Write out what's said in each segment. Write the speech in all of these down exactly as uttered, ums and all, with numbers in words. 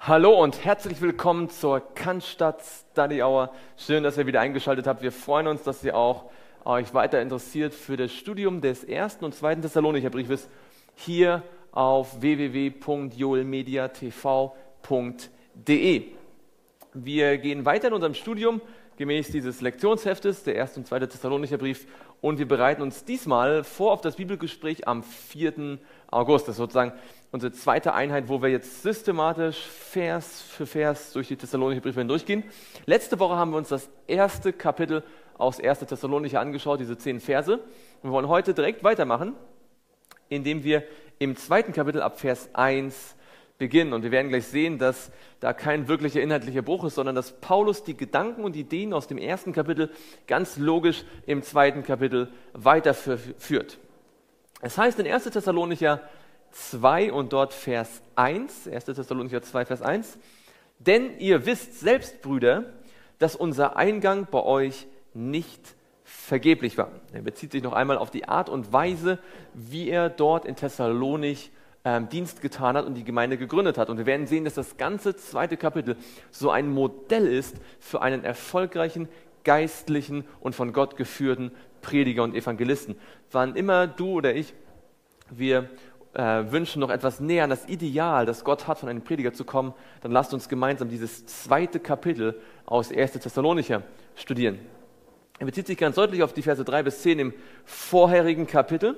Hallo und herzlich willkommen zur Cannstatt Study Hour. Schön, dass ihr wieder eingeschaltet habt. Wir freuen uns, dass ihr auch euch weiter interessiert für das Studium des ersten und zweiten Thessalonicher Briefes hier auf w w w punkt joelmedia t v punkt d e. Wir gehen weiter in unserem Studium gemäß dieses Lektionsheftes, der erste und zweite Thessalonicher Brief, und wir bereiten uns diesmal vor auf das Bibelgespräch am vierten August. Das ist sozusagen unsere zweite Einheit, wo wir jetzt systematisch Vers für Vers durch die Thessalonicher Briefe hindurchgehen. Letzte Woche haben wir uns das erste Kapitel aus ersten Thessalonicher angeschaut, diese zehn Verse. Und wir wollen heute direkt weitermachen, indem wir im zweiten Kapitel ab Vers eins beginnen. Und wir werden gleich sehen, dass da kein wirklicher inhaltlicher Bruch ist, sondern dass Paulus die Gedanken und Ideen aus dem ersten Kapitel ganz logisch im zweiten Kapitel weiterführt. Es heißt in ersten Thessalonicher zwei und dort Vers eins, ersten Thessalonicher zwei, Vers eins, denn ihr wisst selbst, Brüder, dass unser Eingang bei euch nicht vergeblich war. Er bezieht sich noch einmal auf die Art und Weise, wie er dort in Thessalonich ähm, Dienst getan hat und die Gemeinde gegründet hat. Und wir werden sehen, dass das ganze zweite Kapitel so ein Modell ist für einen erfolgreichen, geistlichen und von Gott geführten Prediger und Evangelisten. Wann immer du oder ich, wir Äh, wünschen, noch etwas näher an das Ideal, das Gott hat, von einem Prediger zu kommen, dann lasst uns gemeinsam dieses zweite Kapitel aus ersten Thessalonicher studieren. Er bezieht sich ganz deutlich auf die Verse drei bis zehn im vorherigen Kapitel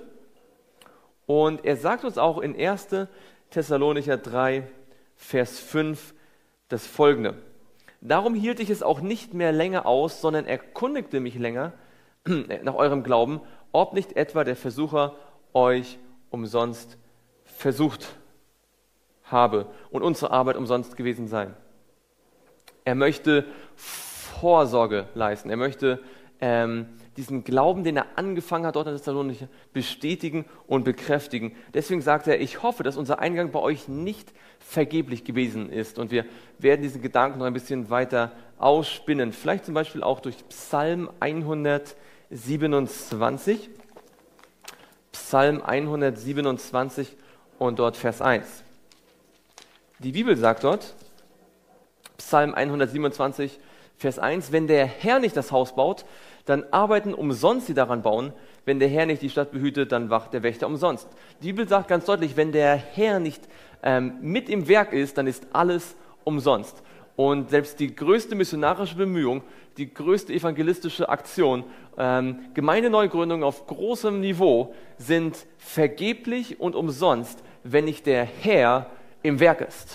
und er sagt uns auch in ersten Thessalonicher drei, Vers fünf das Folgende. Darum hielt ich es auch nicht mehr länger aus, sondern erkundigte mich länger nach eurem Glauben, ob nicht etwa der Versucher euch umsonst versucht habe und unsere Arbeit umsonst gewesen sei. Er möchte Vorsorge leisten. Er möchte ähm, diesen Glauben, den er angefangen hat, dort in Thessalonich, bestätigen und bekräftigen. Deswegen sagt er, ich hoffe, dass unser Eingang bei euch nicht vergeblich gewesen ist. Und wir werden diesen Gedanken noch ein bisschen weiter ausspinnen. Vielleicht zum Beispiel auch durch Psalm hundertsiebenundzwanzig. Psalm hundertsiebenundzwanzig und dort Vers eins. Die Bibel sagt dort, Psalm hundertsiebenundzwanzig, Vers eins, wenn der Herr nicht das Haus baut, dann arbeiten umsonst die daran bauen. Wenn der Herr nicht die Stadt behütet, dann wacht der Wächter umsonst. Die Bibel sagt ganz deutlich, wenn der Herr nicht ähm, mit im Werk ist, dann ist alles umsonst. Und selbst die größte missionarische Bemühung, die größte evangelistische Aktion, ähm, Gemeindeneugründungen auf großem Niveau sind vergeblich und umsonst, wenn nicht der Herr im Werk ist.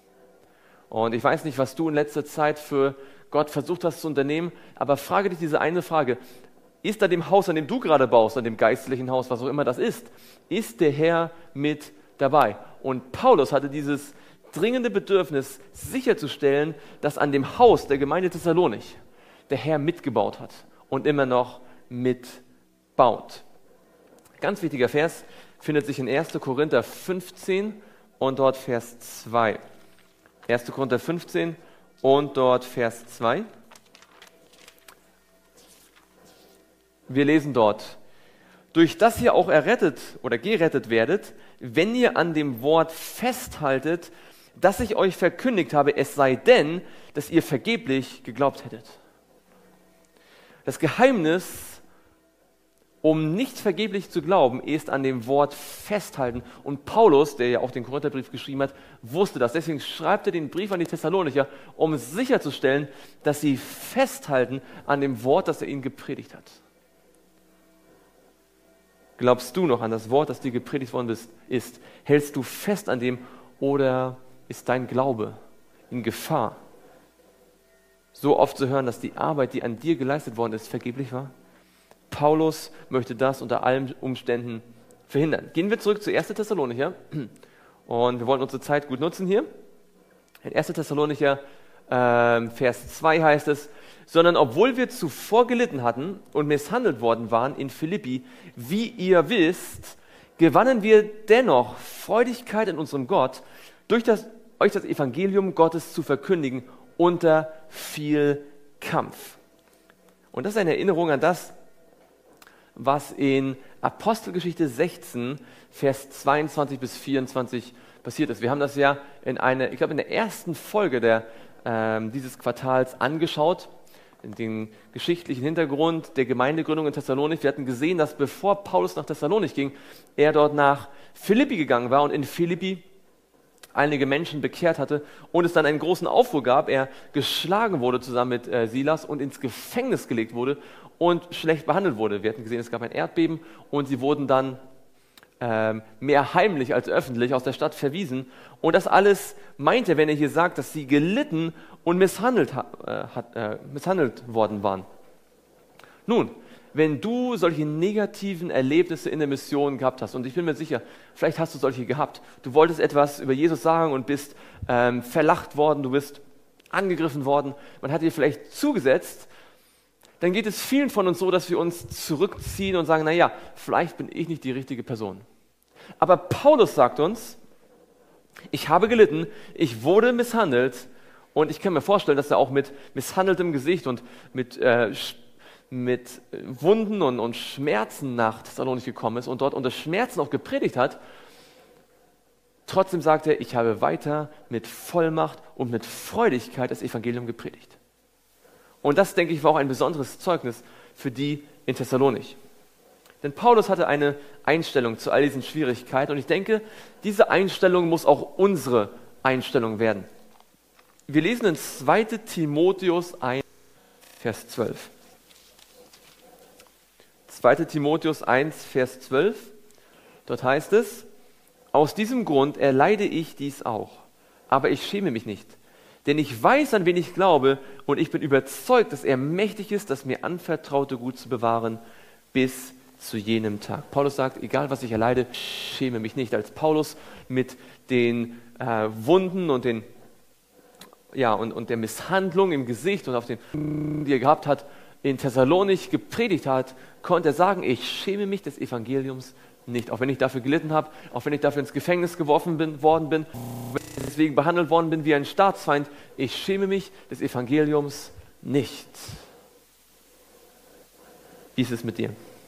Und ich weiß nicht, was du in letzter Zeit für Gott versucht hast zu unternehmen, aber frage dich diese eine Frage. Ist an dem Haus, an dem du gerade baust, an dem geistlichen Haus, was auch immer das ist, ist der Herr mit dabei? Und Paulus hatte dieses dringende Bedürfnis, sicherzustellen, dass an dem Haus der Gemeinde Thessalonich der Herr mitgebaut hat und immer noch mitbaut. Ganz wichtiger Vers findet sich in ersten Korinther fünfzehn und dort Vers zwei. ersten Korinther fünfzehn und dort Vers zwei. Wir lesen dort, durch das ihr auch errettet oder gerettet werdet, wenn ihr an dem Wort festhaltet, das ich euch verkündigt habe, es sei denn, dass ihr vergeblich geglaubt hättet. Das Geheimnis, um nicht vergeblich zu glauben, ist an dem Wort festhalten. Und Paulus, der ja auch den Korintherbrief geschrieben hat, wusste das. Deswegen schreibt er den Brief an die Thessalonicher, um sicherzustellen, dass sie festhalten an dem Wort, das er ihnen gepredigt hat. Glaubst du noch an das Wort, das dir gepredigt worden ist? Hältst du fest an dem oder ist dein Glaube in Gefahr? So oft zu hören, dass die Arbeit, die an dir geleistet worden ist, vergeblich war? Paulus möchte das unter allen Umständen verhindern. Gehen wir zurück zu ersten Thessalonicher und wir wollen unsere Zeit gut nutzen hier. In ersten Thessalonicher äh, Vers zwei heißt es, sondern obwohl wir zuvor gelitten hatten und misshandelt worden waren in Philippi, wie ihr wisst, gewannen wir dennoch Freudigkeit in unserem Gott, durch das, euch das Evangelium Gottes zu verkündigen unter viel Kampf. Und das ist eine Erinnerung an das, was in Apostelgeschichte sechzehn, Vers zweiundzwanzig bis vierundzwanzig passiert ist. Wir haben das ja in eine, ich glaube in der ersten Folge der, ähm, dieses Quartals angeschaut, in den geschichtlichen Hintergrund der Gemeindegründung in Thessalonik. Wir hatten gesehen, dass bevor Paulus nach Thessalonik ging, er dort nach Philippi gegangen war und in Philippi einige Menschen bekehrt hatte und es dann einen großen Aufruhr gab, er geschlagen wurde zusammen mit äh, Silas und ins Gefängnis gelegt wurde und schlecht behandelt wurde. Wir hatten gesehen, es gab ein Erdbeben und sie wurden dann ähm, mehr heimlich als öffentlich aus der Stadt verwiesen. Und das alles meint er, wenn er hier sagt, dass sie gelitten und misshandelt, äh, hat, äh, misshandelt worden waren. Nun, wenn du solche negativen Erlebnisse in der Mission gehabt hast, und ich bin mir sicher, vielleicht hast du solche gehabt, du wolltest etwas über Jesus sagen und bist ähm, verlacht worden, du bist angegriffen worden, man hat dir vielleicht zugesetzt, dann geht es vielen von uns so, dass wir uns zurückziehen und sagen, naja, vielleicht bin ich nicht die richtige Person. Aber Paulus sagt uns, ich habe gelitten, ich wurde misshandelt und ich kann mir vorstellen, dass er auch mit misshandeltem Gesicht und mit äh, mit Wunden und, und Schmerzen nach Thessalonik gekommen ist und dort unter Schmerzen auch gepredigt hat. Trotzdem sagt er, ich habe weiter mit Vollmacht und mit Freudigkeit das Evangelium gepredigt. Und das, denke ich, war auch ein besonderes Zeugnis für die in Thessalonik. Denn Paulus hatte eine Einstellung zu all diesen Schwierigkeiten und ich denke, diese Einstellung muss auch unsere Einstellung werden. Wir lesen in zweiter Timotheus eins, Vers zwölf. zweiter Timotheus eins, Vers zwölf, dort heißt es, aus diesem Grund erleide ich dies auch, aber ich schäme mich nicht, denn ich weiß, an wen ich glaube und ich bin überzeugt, dass er mächtig ist, das mir anvertraute Gut zu bewahren bis zu jenem Tag. Paulus sagt, egal was ich erleide, ich schäme mich nicht. Als Paulus mit den äh, Wunden und, den, ja, und, und der Misshandlung im Gesicht und auf den, die er gehabt hat, in Thessalonik gepredigt hat, konnte er sagen, ich schäme mich des Evangeliums nicht, auch wenn ich dafür gelitten habe, auch wenn ich dafür ins Gefängnis geworfen bin, worden bin, wenn ich deswegen behandelt worden bin wie ein Staatsfeind, ich schäme mich des Evangeliums nicht. Wie ist es mit dir?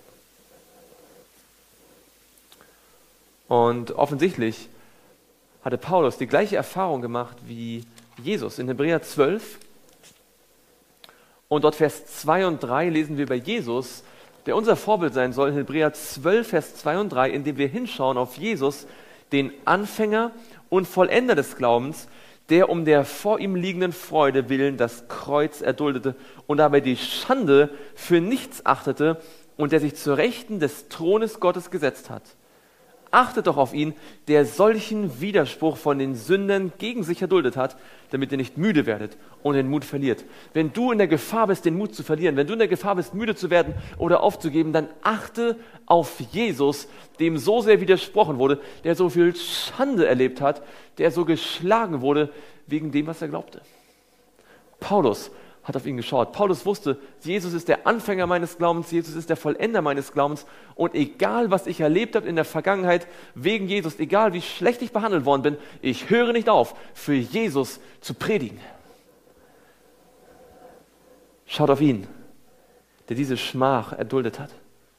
Und offensichtlich hatte Paulus die gleiche Erfahrung gemacht wie Jesus. In Hebräer zwölf und dort Vers zwei und drei lesen wir bei Jesus, der unser Vorbild sein soll, in Hebräer zwölf, Vers zwei und drei, indem wir hinschauen auf Jesus, den Anfänger und Vollender des Glaubens, der um der vor ihm liegenden Freude willen das Kreuz erduldete und dabei die Schande für nichts achtete und der sich zur Rechten des Thrones Gottes gesetzt hat. Achtet doch auf ihn, der solchen Widerspruch von den Sündern gegen sich erduldet hat, damit ihr nicht müde werdet und den Mut verliert. Wenn du in der Gefahr bist, den Mut zu verlieren, wenn du in der Gefahr bist, müde zu werden oder aufzugeben, dann achte auf Jesus, dem so sehr widersprochen wurde, der so viel Schande erlebt hat, der so geschlagen wurde wegen dem, was er glaubte. Paulus hat auf ihn geschaut. Paulus wusste, Jesus ist der Anfänger meines Glaubens, Jesus ist der Vollender meines Glaubens und egal, was ich erlebt habe in der Vergangenheit wegen Jesus, egal, wie schlecht ich behandelt worden bin, ich höre nicht auf, für Jesus zu predigen. Schaut auf ihn, der diese Schmach erduldet hat.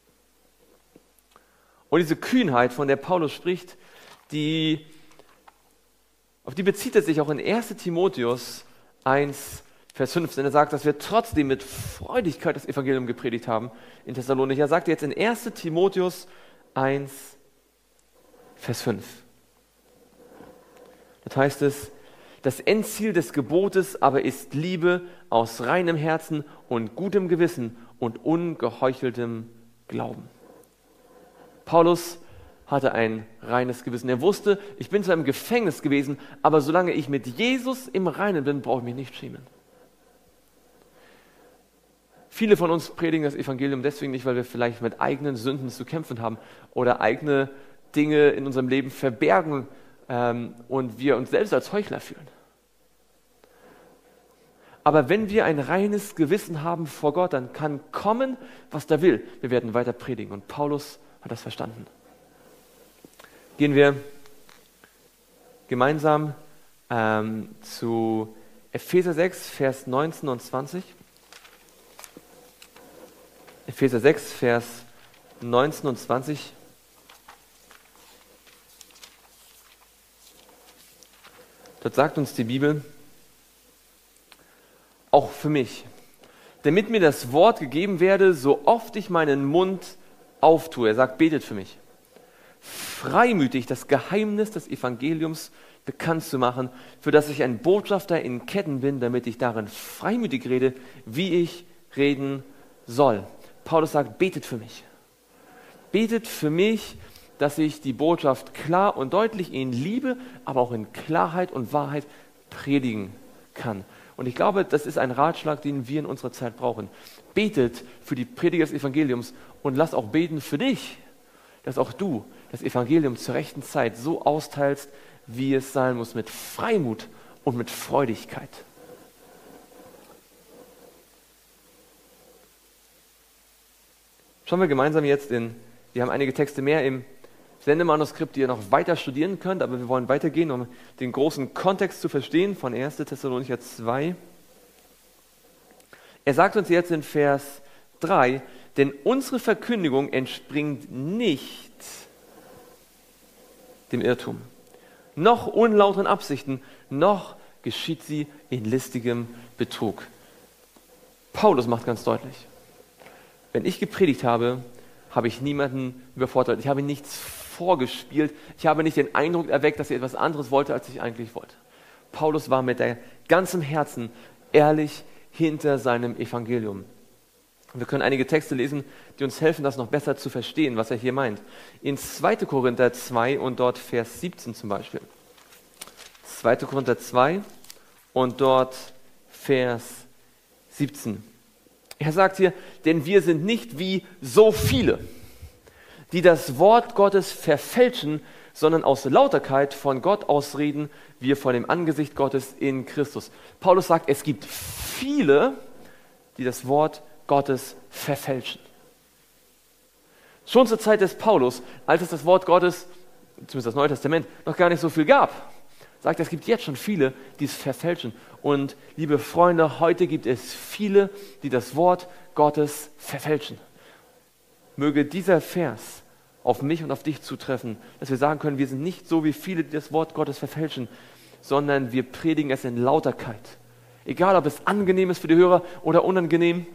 Und diese Kühnheit, von der Paulus spricht, die, auf die bezieht er sich auch in erster Timotheus eins, Vers fünfzehn, er sagt, dass wir trotzdem mit Freudigkeit das Evangelium gepredigt haben in Thessalonik. Er sagt jetzt in erster Timotheus eins, Vers fünf. Dort heißt es, das Endziel des Gebotes aber ist Liebe aus reinem Herzen und gutem Gewissen und ungeheucheltem Glauben. Paulus hatte ein reines Gewissen. Er wusste, ich bin zwar im Gefängnis gewesen, aber solange ich mit Jesus im Reinen bin, brauche ich mich nicht schämen. Viele von uns predigen das Evangelium deswegen nicht, weil wir vielleicht mit eigenen Sünden zu kämpfen haben oder eigene Dinge in unserem Leben verbergen ähm, und wir uns selbst als Heuchler fühlen. Aber wenn wir ein reines Gewissen haben vor Gott, dann kann kommen, was da will. Wir werden weiter predigen. Und Paulus hat das verstanden. Gehen wir gemeinsam ähm, zu Epheser sechs, Vers neunzehn und zwanzig. Epheser sechs, Vers neunzehn und zwanzig. Dort sagt uns die Bibel, auch für mich, damit mir das Wort gegeben werde, so oft ich meinen Mund auftue. Er sagt, betet für mich. Freimütig das Geheimnis des Evangeliums bekannt zu machen, für das ich ein Botschafter in Ketten bin, damit ich darin freimütig rede, wie ich reden soll. Paulus sagt, betet für mich. Betet für mich, dass ich die Botschaft klar und deutlich in Liebe, aber auch in Klarheit und Wahrheit predigen kann. Und ich glaube, das ist ein Ratschlag, den wir in unserer Zeit brauchen. Betet für die Prediger des Evangeliums und lass auch beten für dich, dass auch du das Evangelium zur rechten Zeit so austeilst, wie es sein muss, mit Freimut und mit Freudigkeit. Schauen wir gemeinsam jetzt in, wir haben einige Texte mehr im Sendemanuskript, die ihr noch weiter studieren könnt, aber wir wollen weitergehen, um den großen Kontext zu verstehen von erster Thessalonicher zwei. Er sagt uns jetzt in Vers drei, denn unsere Verkündigung entspringt nicht dem Irrtum, noch unlauteren Absichten, noch geschieht sie in listigem Betrug. Paulus macht ganz deutlich, wenn ich gepredigt habe, habe ich niemanden überfordert. Ich habe nichts vorgespielt. Ich habe nicht den Eindruck erweckt, dass er etwas anderes wollte, als ich eigentlich wollte. Paulus war mit der ganzem Herzen ehrlich hinter seinem Evangelium. Und wir können einige Texte lesen, die uns helfen, das noch besser zu verstehen, was er hier meint. In zweiter Korinther zwei und dort Vers siebzehn zum Beispiel. zweiter Korinther zwei und dort Vers siebzehn. Er sagt hier, denn wir sind nicht wie so viele, die das Wort Gottes verfälschen, sondern aus Lauterkeit von Gott ausreden, wir vor dem Angesicht Gottes in Christus. Paulus sagt, es gibt viele, die das Wort Gottes verfälschen. Schon zur Zeit des Paulus, als es das Wort Gottes, zumindest das Neue Testament, noch gar nicht so viel gab, sagt er, es gibt jetzt schon viele, die es verfälschen. Und liebe Freunde, heute gibt es viele, die das Wort Gottes verfälschen. Möge dieser Vers auf mich und auf dich zutreffen, dass wir sagen können, wir sind nicht so wie viele, die das Wort Gottes verfälschen, sondern wir predigen es in Lauterkeit. Egal, ob es angenehm ist für die Hörer oder unangenehm,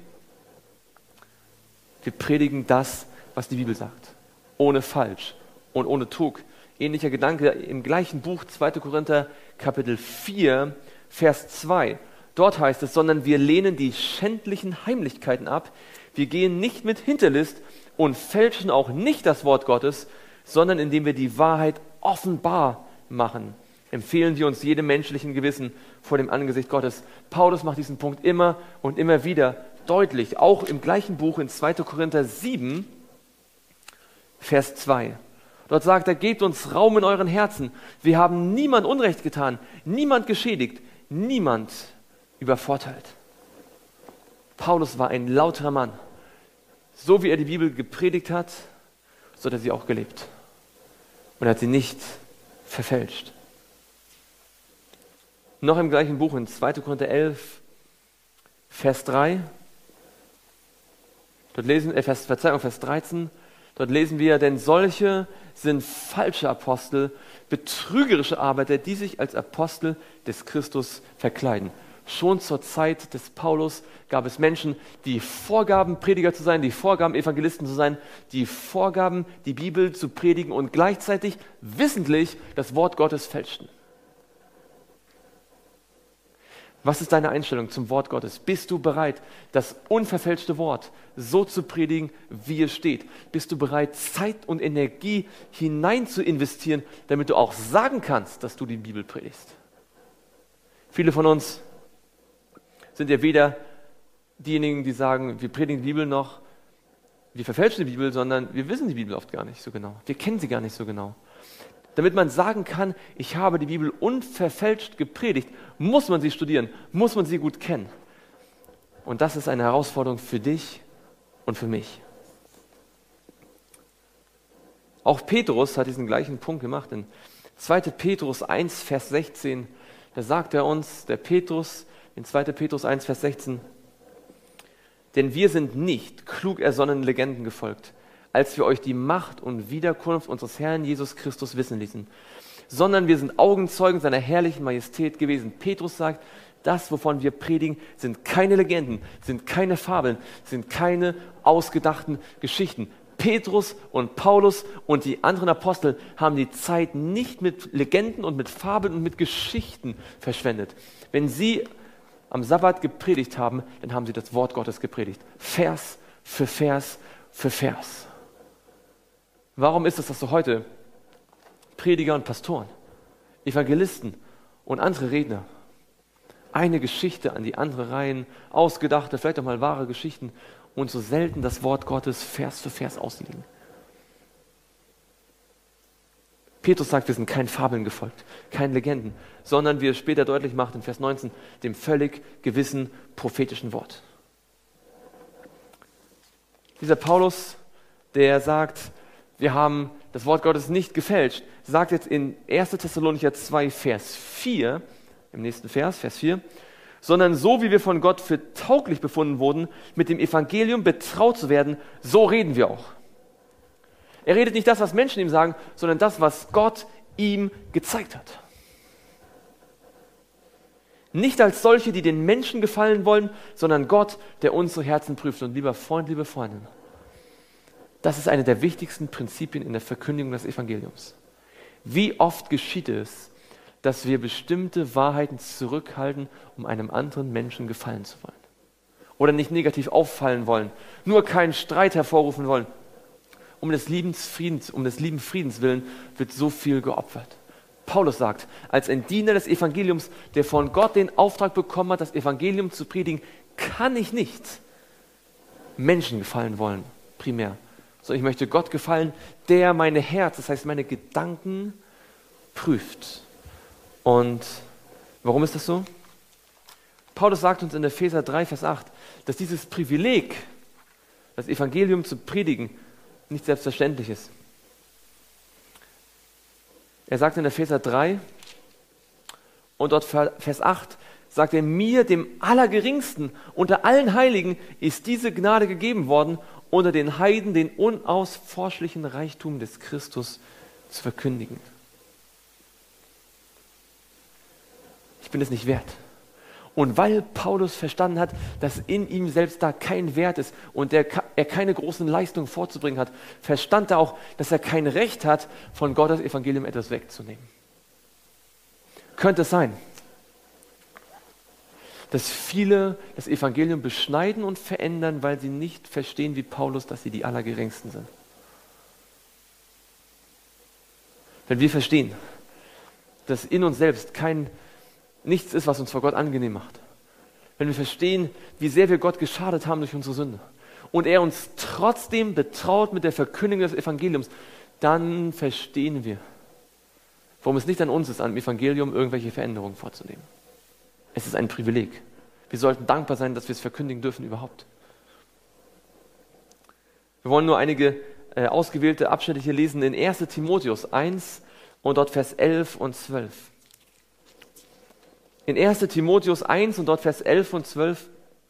wir predigen das, was die Bibel sagt. Ohne Falsch und ohne Trug. Ähnlicher Gedanke im gleichen Buch, zweiter Korinther, Kapitel vier, Vers zwei. Dort heißt es, sondern wir lehnen die schändlichen Heimlichkeiten ab. Wir gehen nicht mit Hinterlist und fälschen auch nicht das Wort Gottes, sondern indem wir die Wahrheit offenbar machen, empfehlen wir uns jedem menschlichen Gewissen vor dem Angesicht Gottes. Paulus macht diesen Punkt immer und immer wieder deutlich, auch im gleichen Buch in zweiter Korinther sieben, Vers zwei. Dort sagt er, gebt uns Raum in euren Herzen. Wir haben niemand Unrecht getan, niemand geschädigt, niemand übervorteilt. Paulus war ein lauterer Mann. So wie er die Bibel gepredigt hat, so hat er sie auch gelebt. Und er hat sie nicht verfälscht. Noch im gleichen Buch in zweiter Korinther elf, Vers drei, dort lesen, äh, Vers, Verzeihung, Vers dreizehn, dort lesen wir, denn solche sind falsche Apostel, betrügerische Arbeiter, die sich als Apostel des Christus verkleiden. Schon zur Zeit des Paulus gab es Menschen, die vorgaben, Prediger zu sein, die vorgaben, Evangelisten zu sein, die vorgaben, die Bibel zu predigen und gleichzeitig wissentlich das Wort Gottes fälschten. Was ist deine Einstellung zum Wort Gottes? Bist du bereit, das unverfälschte Wort so zu predigen, wie es steht? Bist du bereit, Zeit und Energie hinein zu investieren, damit du auch sagen kannst, dass du die Bibel predigst? Viele von uns sind ja weder diejenigen, die sagen, wir predigen die Bibel noch, wir verfälschen die Bibel, sondern wir wissen die Bibel oft gar nicht so genau. Wir kennen sie gar nicht so genau. Damit man sagen kann, ich habe die Bibel unverfälscht gepredigt, muss man sie studieren, muss man sie gut kennen. Und das ist eine Herausforderung für dich und für mich. Auch Petrus hat diesen gleichen Punkt gemacht. In zweiter Petrus eins, Vers sechzehn, da sagt er uns, der Petrus, in zweiter Petrus eins, Vers sechzehn, denn wir sind nicht klug ersonnenen Legenden gefolgt, als wir euch die Macht und Wiederkunft unseres Herrn Jesus Christus wissen ließen, sondern wir sind Augenzeugen seiner herrlichen Majestät gewesen. Petrus sagt, das, wovon wir predigen, sind keine Legenden, sind keine Fabeln, sind keine ausgedachten Geschichten. Petrus und Paulus und die anderen Apostel haben die Zeit nicht mit Legenden und mit Fabeln und mit Geschichten verschwendet. Wenn sie am Sabbat gepredigt haben, dann haben sie das Wort Gottes gepredigt. Vers für Vers für Vers. Warum ist es, dass du heute Prediger und Pastoren, Evangelisten und andere Redner eine Geschichte an die andere reihen, ausgedachte, vielleicht auch mal wahre Geschichten und so selten das Wort Gottes Vers für Vers auslegen? Petrus sagt, wir sind keinen Fabeln gefolgt, keinen Legenden, sondern wie er später deutlich macht in Vers neunzehn, dem völlig gewissen prophetischen Wort. Dieser Paulus, der sagt, wir haben das Wort Gottes nicht gefälscht, sagt jetzt in erster Thessalonicher zwei, Vers vier, im nächsten Vers, Vers vier, sondern so wie wir von Gott für tauglich befunden wurden, mit dem Evangelium betraut zu werden, so reden wir auch. Er redet nicht das, was Menschen ihm sagen, sondern das, was Gott ihm gezeigt hat. Nicht als solche, die den Menschen gefallen wollen, sondern Gott, der unsere Herzen prüft. Und lieber Freund, liebe Freundin, das ist eine der wichtigsten Prinzipien in der Verkündigung des Evangeliums. Wie oft geschieht es, dass wir bestimmte Wahrheiten zurückhalten, um einem anderen Menschen gefallen zu wollen? Oder nicht negativ auffallen wollen, nur keinen Streit hervorrufen wollen. Um des lieben Friedens, um des lieben Friedens willen wird so viel geopfert. Paulus sagt, als ein Diener des Evangeliums, der von Gott den Auftrag bekommen hat, das Evangelium zu predigen, kann ich nicht Menschen gefallen wollen, primär. Sondern ich möchte Gott gefallen, der meine Herz, das heißt meine Gedanken prüft. Und warum ist das so? Paulus sagt uns in Epheser drei, Vers acht, dass dieses Privileg, das Evangelium zu predigen, nicht selbstverständlich ist. Er sagt in Epheser drei und dort Vers acht, sagt er, mir, dem Allergeringsten unter allen Heiligen, ist diese Gnade gegeben worden, unter den Heiden den unausforschlichen Reichtum des Christus zu verkündigen. Ich bin es nicht wert. Und weil Paulus verstanden hat, dass in ihm selbst da kein Wert ist und er, er keine großen Leistungen vorzubringen hat, verstand er auch, dass er kein Recht hat, von Gottes Evangelium etwas wegzunehmen. Könnte es sein, dass viele das Evangelium beschneiden und verändern, weil sie nicht verstehen, wie Paulus, dass sie die Allergeringsten sind? Wenn wir verstehen, dass in uns selbst kein nichts ist, was uns vor Gott angenehm macht. Wenn wir verstehen, wie sehr wir Gott geschadet haben durch unsere Sünde und er uns trotzdem betraut mit der Verkündigung des Evangeliums, dann verstehen wir, warum es nicht an uns ist, am Evangelium irgendwelche Veränderungen vorzunehmen. Es ist ein Privileg. Wir sollten dankbar sein, dass wir es verkündigen dürfen überhaupt. Wir wollen nur einige äh, ausgewählte Abschnitte hier lesen in erster Timotheus eins und dort Vers elf und zwölf. In erster Timotheus eins und dort Vers elf und zwölf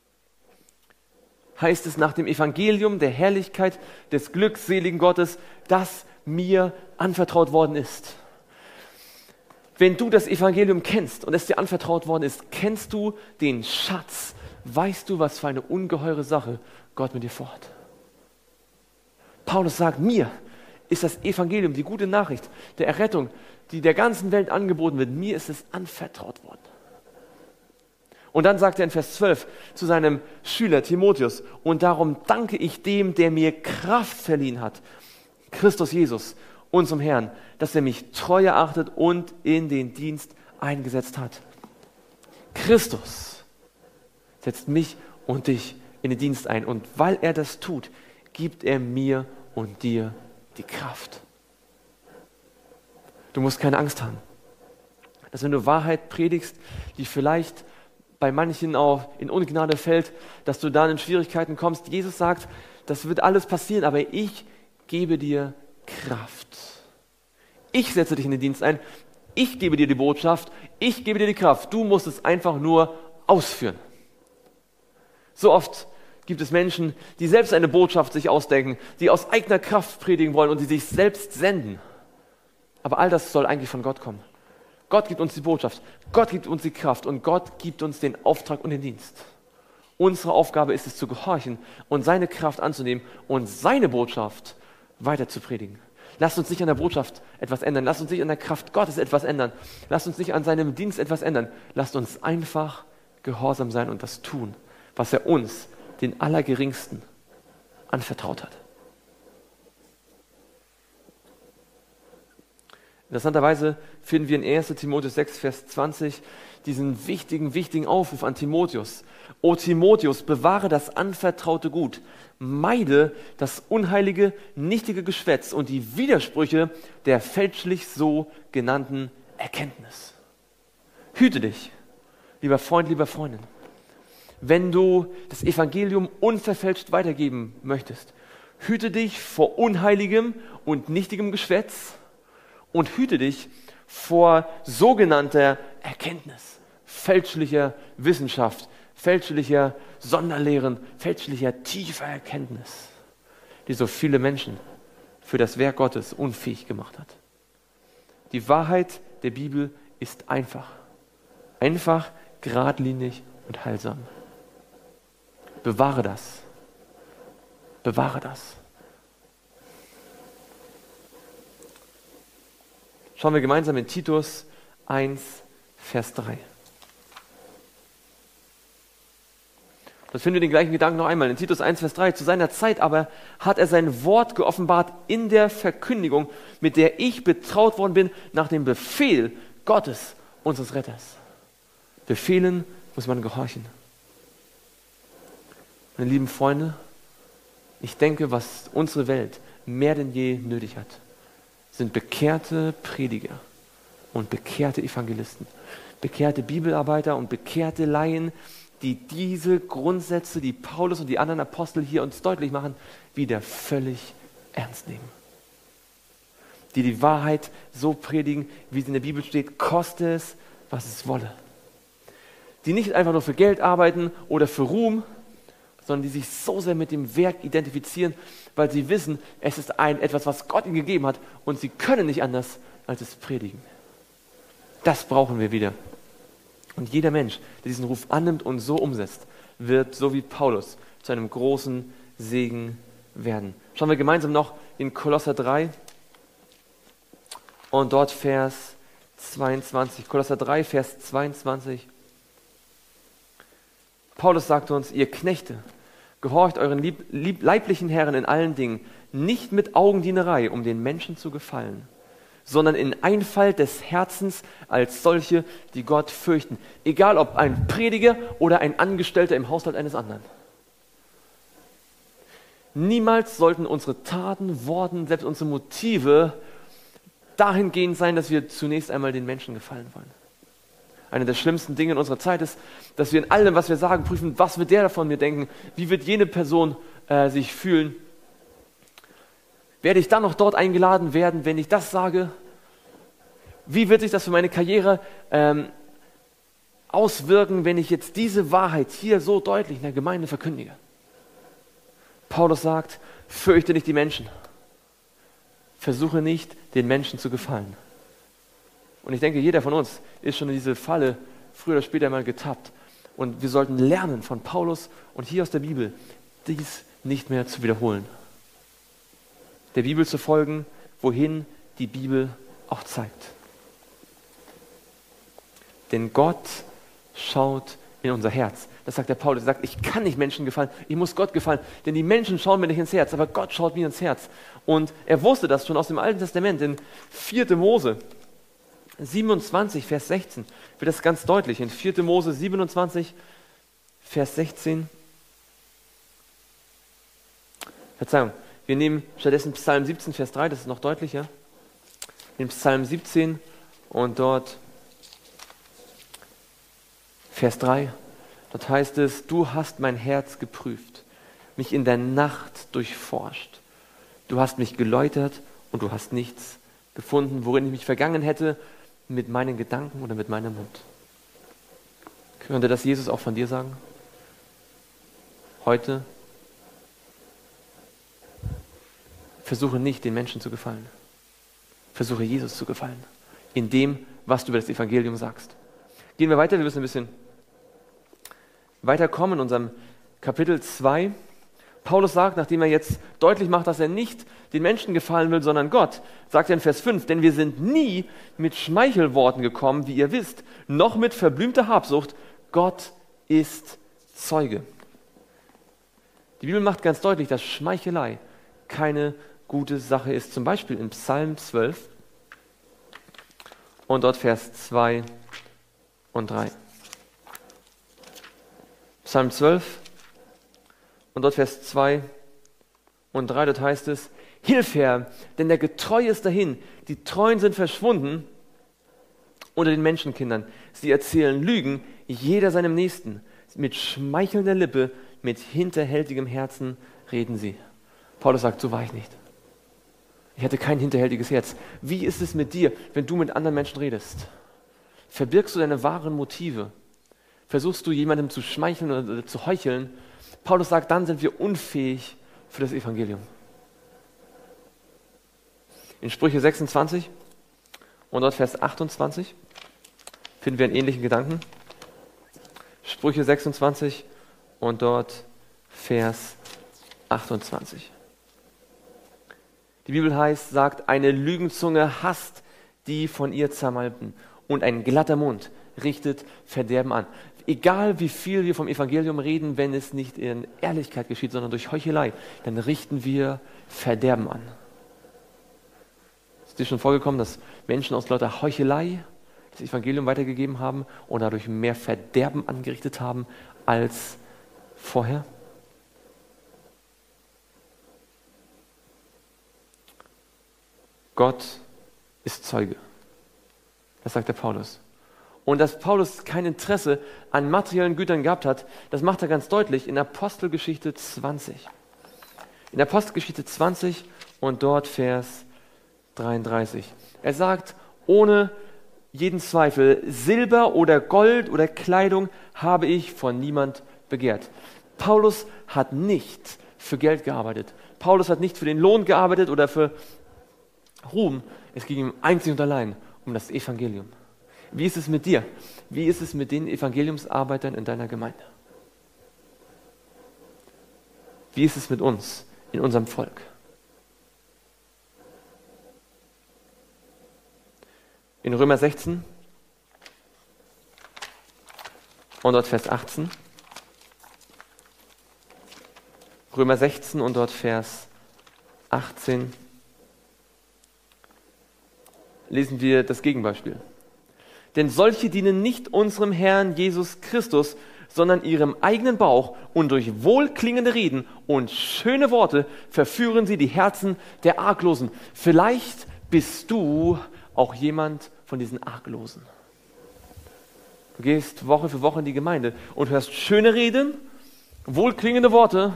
heißt es nach dem Evangelium der Herrlichkeit des glückseligen Gottes, das mir anvertraut worden ist. Wenn du das Evangelium kennst und es dir anvertraut worden ist, kennst du den Schatz, weißt du, was für eine ungeheure Sache Gott mit dir vorhat. Paulus sagt, mir ist das Evangelium, die gute Nachricht der Errettung, die der ganzen Welt angeboten wird, mir ist es anvertraut worden. Und dann sagt er in Vers zwölf zu seinem Schüler Timotheus, und darum danke ich dem, der mir Kraft verliehen hat, Christus Jesus, unserem Herrn, dass er mich treu erachtet und in den Dienst eingesetzt hat. Christus setzt mich und dich in den Dienst ein. Und weil er das tut, gibt er mir und dir die Kraft. Du musst keine Angst haben, dass wenn du Wahrheit predigst, die vielleicht bei manchen auch in Ungnade fällt, dass du dann in Schwierigkeiten kommst. Jesus sagt, das wird alles passieren, aber ich gebe dir Kraft. Ich setze dich in den Dienst ein, ich gebe dir die Botschaft, ich gebe dir die Kraft. Du musst es einfach nur ausführen. So oft gibt es Menschen, die selbst eine Botschaft sich ausdenken, die aus eigener Kraft predigen wollen und die sich selbst senden. Aber all das soll eigentlich von Gott kommen. Gott gibt uns die Botschaft, Gott gibt uns die Kraft und Gott gibt uns den Auftrag und den Dienst. Unsere Aufgabe ist es zu gehorchen und seine Kraft anzunehmen und seine Botschaft weiter zu predigen. Lasst uns nicht an der Botschaft etwas ändern, lasst uns nicht an der Kraft Gottes etwas ändern, lasst uns nicht an seinem Dienst etwas ändern. Lasst uns einfach gehorsam sein und das tun, was er uns, den Allergeringsten, anvertraut hat. Interessanterweise finden wir in erster Timotheus sechs, Vers zwanzig diesen wichtigen, wichtigen Aufruf an Timotheus. O Timotheus, bewahre das anvertraute Gut, meide das unheilige, nichtige Geschwätz und die Widersprüche der fälschlich so genannten Erkenntnis. Hüte dich, lieber Freund, lieber Freundin, wenn du das Evangelium unverfälscht weitergeben möchtest. Hüte dich vor unheiligem und nichtigem Geschwätz und hüte dich vor sogenannter Erkenntnis, fälschlicher Wissenschaft, fälschlicher Sonderlehren, fälschlicher tiefer Erkenntnis, die so viele Menschen für das Werk Gottes unfähig gemacht hat. Die Wahrheit der Bibel ist einfach. Einfach, geradlinig und heilsam. Bewahre das. Bewahre das. Schauen wir gemeinsam in Titus eins, Vers drei. Das finden wir den gleichen Gedanken noch einmal in Titus eins, Vers drei. Zu seiner Zeit aber hat er sein Wort geoffenbart in der Verkündigung, mit der ich betraut worden bin, nach dem Befehl Gottes, unseres Retters. Befehlen muss man gehorchen. Meine lieben Freunde, ich denke, was unsere Welt mehr denn je nötig hat, sind bekehrte Prediger und bekehrte Evangelisten, bekehrte Bibelarbeiter und bekehrte Laien, die diese Grundsätze, die Paulus und die anderen Apostel hier uns deutlich machen, wieder völlig ernst nehmen. Die die Wahrheit so predigen, wie sie in der Bibel steht, koste es, was es wolle. Die nicht einfach nur für Geld arbeiten oder für Ruhm, sondern die sich so sehr mit dem Werk identifizieren, weil sie wissen, es ist ein, etwas, was Gott ihnen gegeben hat und sie können nicht anders, als es predigen. Das brauchen wir wieder. Und jeder Mensch, der diesen Ruf annimmt und so umsetzt, wird, so wie Paulus, zu einem großen Segen werden. Schauen wir gemeinsam noch in Kolosser drei und dort Vers zweiundzwanzig. Kolosser drei, Vers zweiundzwanzig. Paulus sagte uns, ihr Knechte, gehorcht euren lieb, lieb, leiblichen Herren in allen Dingen, nicht mit Augendienerei, um den Menschen zu gefallen, sondern in Einfalt des Herzens als solche, die Gott fürchten. Egal ob ein Prediger oder ein Angestellter im Haushalt eines anderen. Niemals sollten unsere Taten, Worte, selbst unsere Motive dahingehend sein, dass wir zunächst einmal den Menschen gefallen wollen. Eine der schlimmsten Dinge in unserer Zeit ist, dass wir in allem, was wir sagen, prüfen, was wird der davon mir denken, wie wird jene Person äh, sich fühlen. Werde ich dann noch dort eingeladen werden, wenn ich das sage? Wie wird sich das für meine Karriere ähm, auswirken, wenn ich jetzt diese Wahrheit hier so deutlich in der Gemeinde verkündige? Paulus sagt, fürchte nicht die Menschen. Versuche nicht, den Menschen zu gefallen. Und ich denke, jeder von uns ist schon in diese Falle früher oder später mal getappt. Und wir sollten lernen von Paulus und hier aus der Bibel, dies nicht mehr zu wiederholen. Der Bibel zu folgen, wohin die Bibel auch zeigt. Denn Gott schaut in unser Herz. Das sagt der Paulus. Er sagt, ich kann nicht Menschen gefallen, ich muss Gott gefallen. Denn die Menschen schauen mir nicht ins Herz, aber Gott schaut mir ins Herz. Und er wusste das schon aus dem Alten Testament, in vierte Mose siebenundzwanzig, Vers sechzehn, wird das ganz deutlich. In vierte Mose siebenundzwanzig, Vers sechzehn. Verzeihung, wir nehmen stattdessen Psalm siebzehn, Vers drei, das ist noch deutlicher. In Psalm siebzehn und dort Vers drei, dort heißt es, du hast mein Herz geprüft, mich in der Nacht durchforscht. Du hast mich geläutert und du hast nichts gefunden, worin ich mich vergangen hätte, mit meinen Gedanken oder mit meinem Mund. Könnte das Jesus auch von dir sagen? Heute? Versuche nicht, den Menschen zu gefallen. Versuche Jesus zu gefallen. In dem, was du über das Evangelium sagst. Gehen wir weiter, wir müssen ein bisschen weiterkommen in unserem Kapitel zwei. Paulus sagt, nachdem er jetzt deutlich macht, dass er nicht den Menschen gefallen will, sondern Gott, sagt er in Vers fünf, denn wir sind nie mit Schmeichelworten gekommen, wie ihr wisst, noch mit verblümter Habsucht. Gott ist Zeuge. Die Bibel macht ganz deutlich, dass Schmeichelei keine gute Sache ist. Zum Beispiel in Psalm zwölf und dort Vers zwei und drei. Psalm zwölf und dort Vers zwei und drei, dort heißt es, Hilf, Herr, denn der Getreu ist dahin, die Treuen sind verschwunden unter den Menschenkindern. Sie erzählen Lügen, jeder seinem Nächsten. Mit schmeichelnder Lippe, mit hinterhältigem Herzen reden sie. Paulus sagt, so war ich nicht. Ich hatte kein hinterhältiges Herz. Wie ist es mit dir, wenn du mit anderen Menschen redest? Verbirgst du deine wahren Motive? Versuchst du jemandem zu schmeicheln oder zu heucheln? Paulus sagt, dann sind wir unfähig für das Evangelium. In Sprüche sechsundzwanzig und dort Vers achtundzwanzig finden wir einen ähnlichen Gedanken. Sprüche sechsundzwanzig und dort Vers achtundzwanzig. Die Bibel heißt, sagt, eine Lügenzunge hasst die von ihr Zermalmten und ein glatter Mund richtet Verderben an. Egal wie viel wir vom Evangelium reden, wenn es nicht in Ehrlichkeit geschieht, sondern durch Heuchelei, dann richten wir Verderben an. Ist dir schon vorgekommen, dass Menschen aus lauter Heuchelei das Evangelium weitergegeben haben und dadurch mehr Verderben angerichtet haben als vorher? Gott ist Zeuge. Das sagt der Paulus. Und dass Paulus kein Interesse an materiellen Gütern gehabt hat, das macht er ganz deutlich in Apostelgeschichte zwanzig. In Apostelgeschichte zwanzig und dort Vers dreiunddreißig. Er sagt, ohne jeden Zweifel, Silber oder Gold oder Kleidung habe ich von niemand begehrt. Paulus hat nicht für Geld gearbeitet. Paulus hat nicht für den Lohn gearbeitet oder für Ruhm. Es ging ihm einzig und allein um das Evangelium. Wie ist es mit dir? Wie ist es mit den Evangeliumsarbeitern in deiner Gemeinde? Wie ist es mit uns, in unserem Volk? In Römer sechzehn und dort Vers achtzehn. Römer sechzehn und dort Vers achtzehn lesen wir das Gegenbeispiel. Denn solche dienen nicht unserem Herrn Jesus Christus, sondern ihrem eigenen Bauch, und durch wohlklingende Reden und schöne Worte verführen sie die Herzen der Arglosen. Vielleicht bist du auch jemand von diesen Arglosen. Du gehst Woche für Woche in die Gemeinde und hörst schöne Reden, wohlklingende Worte,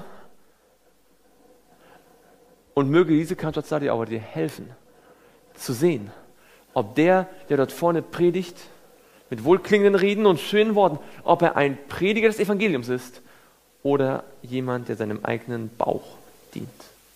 und möge diese Cantata Stadi aber dir helfen, zu sehen, ob der, der dort vorne predigt, mit wohlklingenden Reden und schönen Worten, ob er ein Prediger des Evangeliums ist oder jemand, der seinem eigenen Bauch dient.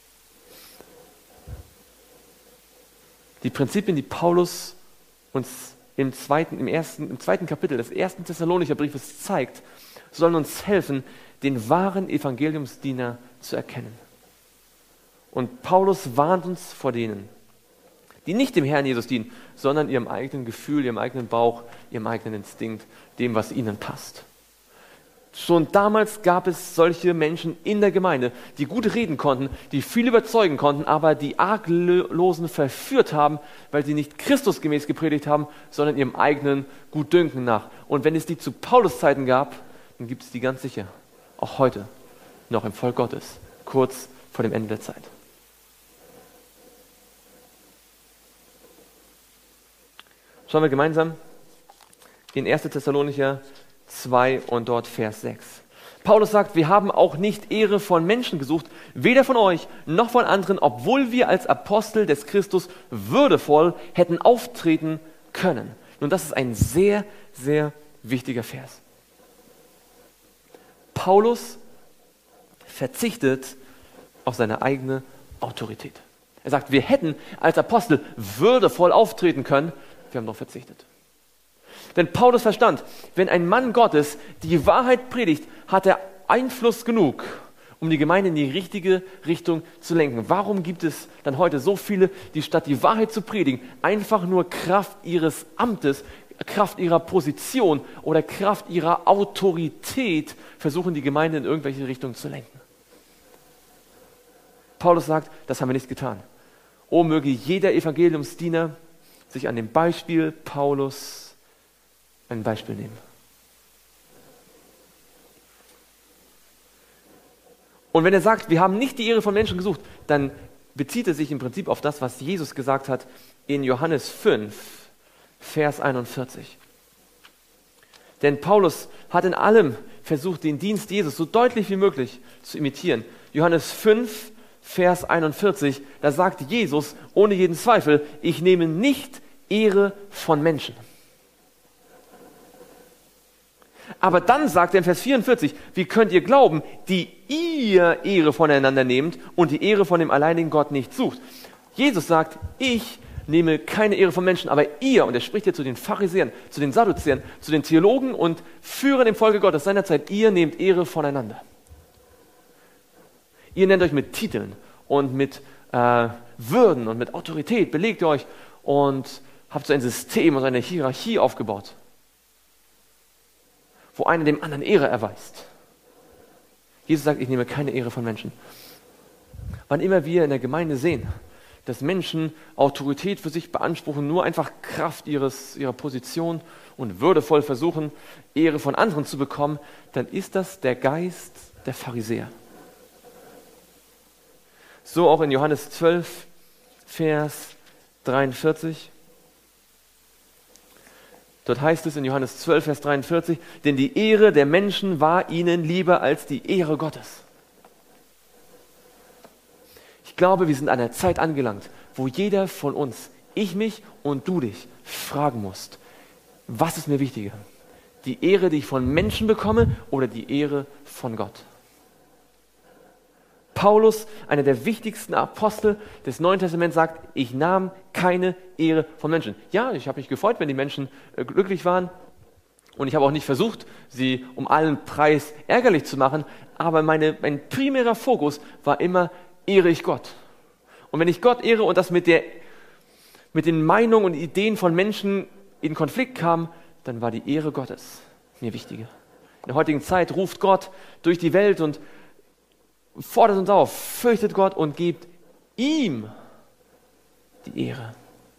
Die Prinzipien, die Paulus uns im zweiten, im ersten, im zweiten Kapitel des ersten Thessalonicher Briefes zeigt, sollen uns helfen, den wahren Evangeliumsdiener zu erkennen. Und Paulus warnt uns vor denen, die nicht dem Herrn Jesus dienen, sondern ihrem eigenen Gefühl, ihrem eigenen Bauch, ihrem eigenen Instinkt, dem, was ihnen passt. Schon damals gab es solche Menschen in der Gemeinde, die gut reden konnten, die viel überzeugen konnten, aber die Arglosen verführt haben, weil sie nicht christusgemäß gepredigt haben, sondern ihrem eigenen Gutdünken nach. Und wenn es die zu Paulus Zeiten gab, dann gibt es die ganz sicher, auch heute, noch im Volk Gottes, kurz vor dem Ende der Zeit. Schauen wir gemeinsam in ersten Thessalonicher zwei und dort Vers sechs. Paulus sagt, wir haben auch nicht Ehre von Menschen gesucht, weder von euch noch von anderen, obwohl wir als Apostel des Christus würdevoll hätten auftreten können. Nun, das ist ein sehr, sehr wichtiger Vers. Paulus verzichtet auf seine eigene Autorität. Er sagt, wir hätten als Apostel würdevoll auftreten können, wir haben darauf verzichtet. Denn Paulus verstand, wenn ein Mann Gottes die Wahrheit predigt, hat er Einfluss genug, um die Gemeinde in die richtige Richtung zu lenken. Warum gibt es dann heute so viele, die statt die Wahrheit zu predigen, einfach nur Kraft ihres Amtes, Kraft ihrer Position oder Kraft ihrer Autorität versuchen, die Gemeinde in irgendwelche Richtungen zu lenken? Paulus sagt, das haben wir nicht getan. Oh, möge jeder Evangeliumsdiener sich an dem Beispiel Paulus ein Beispiel nehmen. Und wenn er sagt, wir haben nicht die Ehre von Menschen gesucht, dann bezieht er sich im Prinzip auf das, was Jesus gesagt hat in Johannes fünf, Vers einundvierzig. Denn Paulus hat in allem versucht, den Dienst Jesus so deutlich wie möglich zu imitieren. Johannes fünf, Vers einundvierzig, da sagt Jesus ohne jeden Zweifel, ich nehme nicht Ehre von Menschen. Aber dann sagt er in Vers vierundvierzig, wie könnt ihr glauben, die ihr Ehre voneinander nehmt und die Ehre von dem alleinigen Gott nicht sucht? Jesus sagt, ich nehme keine Ehre von Menschen, aber ihr, und er spricht hier zu den Pharisäern, zu den Sadduzäern, zu den Theologen und Führern im Volke Gottes seiner Zeit, ihr nehmt Ehre voneinander. Ihr nennt euch mit Titeln und mit äh, Würden und mit Autorität, belegt ihr euch und habt so ein System und eine Hierarchie aufgebaut, wo einer dem anderen Ehre erweist. Jesus sagt, ich nehme keine Ehre von Menschen. Wann immer wir in der Gemeinde sehen, dass Menschen Autorität für sich beanspruchen, nur einfach Kraft ihres, ihrer Position und würdevoll versuchen, Ehre von anderen zu bekommen, dann ist das der Geist der Pharisäer. So auch in Johannes zwölf, Vers dreiundvierzig. Dort heißt es in Johannes zwölf, Vers dreiundvierzig, denn die Ehre der Menschen war ihnen lieber als die Ehre Gottes. Ich glaube, wir sind an einer Zeit angelangt, wo jeder von uns, ich mich und du dich, fragen musst, was ist mir wichtiger? Die Ehre, die ich von Menschen bekomme oder die Ehre von Gott? Paulus, einer der wichtigsten Apostel des Neuen Testaments, sagt, ich nahm keine Ehre von Menschen. Ja, ich habe mich gefreut, wenn die Menschen äh, glücklich waren und ich habe auch nicht versucht, sie um allen Preis ärgerlich zu machen, aber meine, mein primärer Fokus war immer, ehre ich Gott. Und wenn ich Gott ehre und das mit, der, mit den Meinungen und Ideen von Menschen in Konflikt kam, dann war die Ehre Gottes mir wichtiger. In der heutigen Zeit ruft Gott durch die Welt und fordert uns auf, fürchtet Gott und gebt ihm die Ehre.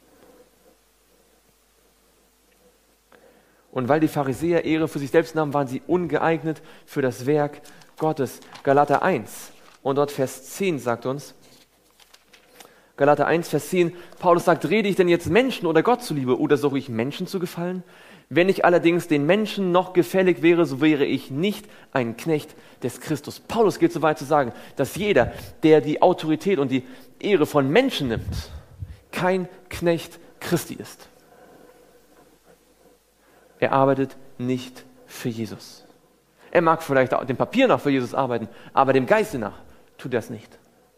Und weil die Pharisäer Ehre für sich selbst nahmen, waren sie ungeeignet für das Werk Gottes. Galater eins und dort Vers zehn sagt uns, Galater eins, Vers zehn, Paulus sagt, rede ich denn jetzt Menschen oder Gott zuliebe oder suche ich Menschen zu gefallen? Wenn ich allerdings den Menschen noch gefällig wäre, so wäre ich nicht ein Knecht des Christus. Paulus geht so weit zu sagen, dass jeder, der die Autorität und die Ehre von Menschen nimmt, kein Knecht Christi ist. Er arbeitet nicht für Jesus. Er mag vielleicht dem Papier nach für Jesus arbeiten, aber dem Geiste nach tut er es nicht.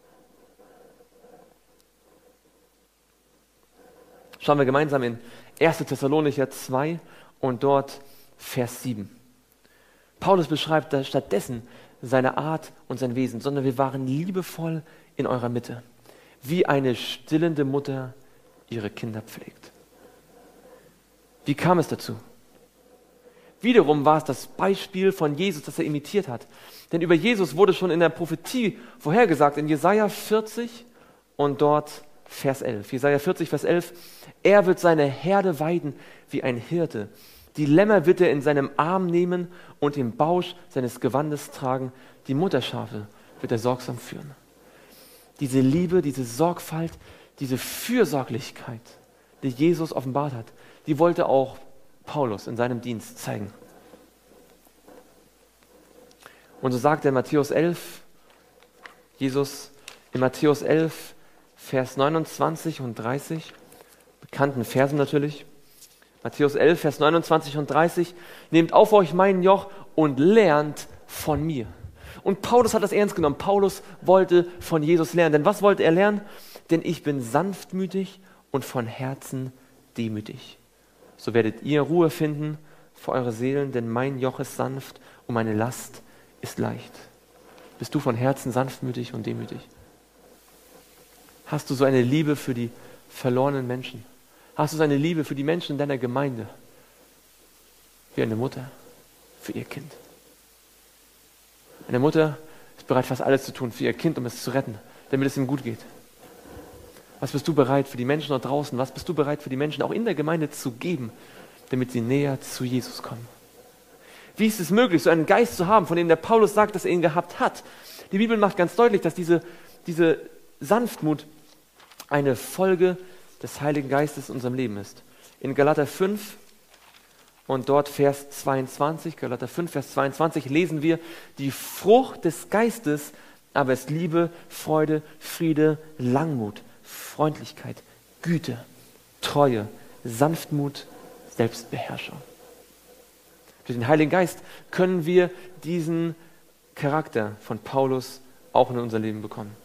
Schauen wir gemeinsam in erster Thessalonicher zwei und dort Vers sieben. Paulus beschreibt da stattdessen seine Art und sein Wesen, sondern wir waren liebevoll in eurer Mitte, wie eine stillende Mutter ihre Kinder pflegt. Wie kam es dazu? Wiederum war es das Beispiel von Jesus, das er imitiert hat. Denn über Jesus wurde schon in der Prophetie vorhergesagt, in Jesaja vierzig und dort Vers elf. Jesaja vierzig, Vers elf. Er wird seine Herde weiden wie ein Hirte. Die Lämmer wird er in seinem Arm nehmen und im Bausch seines Gewandes tragen. Die Mutterschafe wird er sorgsam führen. Diese Liebe, diese Sorgfalt, diese Fürsorglichkeit, die Jesus offenbart hat, die wollte auch Paulus in seinem Dienst zeigen. Und so sagt er in Matthäus elf, Jesus in Matthäus elf, Vers neunundzwanzig und dreißig, bekannten Versen natürlich. Matthäus elf, Vers neunundzwanzig und dreißig, nehmt auf euch mein Joch und lernt von mir. Und Paulus hat das ernst genommen. Paulus wollte von Jesus lernen. Denn was wollte er lernen? denn ich bin sanftmütig und von Herzen demütig. So werdet ihr Ruhe finden für eure Seelen, denn mein Joch ist sanft und meine Last ist leicht. Bist du von Herzen sanftmütig und demütig? Hast du so eine Liebe für die verlorenen Menschen? Hast du so eine Liebe für die Menschen in deiner Gemeinde? Wie eine Mutter für ihr Kind. Eine Mutter ist bereit, fast alles zu tun für ihr Kind, um es zu retten, damit es ihm gut geht. Was bist du bereit für die Menschen dort draußen? Was bist du bereit für die Menschen auch in der Gemeinde zu geben, damit sie näher zu Jesus kommen? Wie ist es möglich, so einen Geist zu haben, von dem der Paulus sagt, dass er ihn gehabt hat? Die Bibel macht ganz deutlich, dass diese, diese Sanftmut eine Folge des Heiligen Geistes in unserem Leben ist. In Galater fünf und dort Vers zweiundzwanzig, Galater fünf, Vers zweiundzwanzig, lesen wir, die Frucht des Geistes aber ist Liebe, Freude, Friede, Langmut, Freundlichkeit, Güte, Treue, Sanftmut, Selbstbeherrschung. Durch den Heiligen Geist können wir diesen Charakter von Paulus auch in unser Leben bekommen.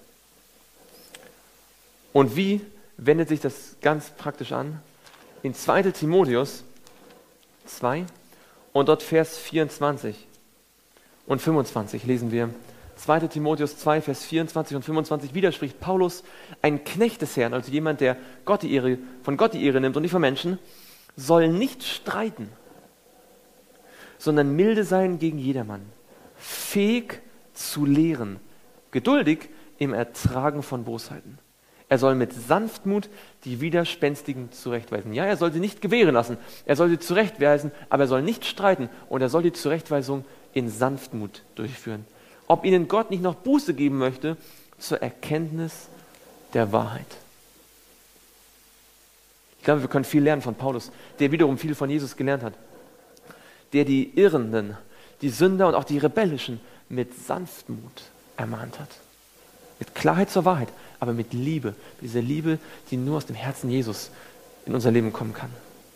Und wie wendet sich das ganz praktisch an? In zweiter Timotheus zwei und dort Vers vierundzwanzig und fünfundzwanzig lesen wir, zweiter Timotheus zwei, Vers vierundzwanzig und fünfundzwanzig, widerspricht Paulus, ein Knecht des Herrn, also jemand, der Gott die Ehre, von Gott die Ehre nimmt und nicht von Menschen, soll nicht streiten, sondern milde sein gegen jedermann, fähig zu lehren, geduldig im Ertragen von Bosheiten. Er soll mit Sanftmut die Widerspenstigen zurechtweisen. Ja, er soll sie nicht gewähren lassen, er soll sie zurechtweisen, aber er soll nicht streiten und er soll die Zurechtweisung in Sanftmut durchführen. Ob ihnen Gott nicht noch Buße geben möchte zur Erkenntnis der Wahrheit. Ich glaube, wir können viel lernen von Paulus, der wiederum viel von Jesus gelernt hat. Der die Irrenden, die Sünder und auch die Rebellischen mit Sanftmut ermahnt hat. Mit Klarheit zur Wahrheit, aber mit Liebe. Mit dieser Liebe, die nur aus dem Herzen Jesus in unser Leben kommen kann.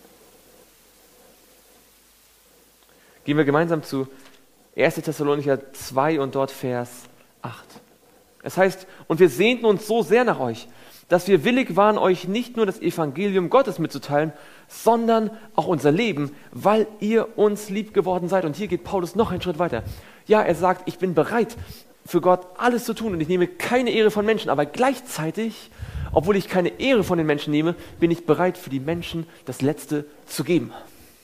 Gehen wir gemeinsam zu erster Thessalonicher zwei und dort Vers acht. Es heißt, und wir sehnten uns so sehr nach euch, dass wir willig waren, euch nicht nur das Evangelium Gottes mitzuteilen, sondern auch unser Leben, weil ihr uns lieb geworden seid. Und hier geht Paulus noch einen Schritt weiter. Ja, er sagt, ich bin bereit, für Gott alles zu tun und ich nehme keine Ehre von Menschen, aber gleichzeitig, obwohl ich keine Ehre von den Menschen nehme, bin ich bereit, für die Menschen das Letzte zu geben.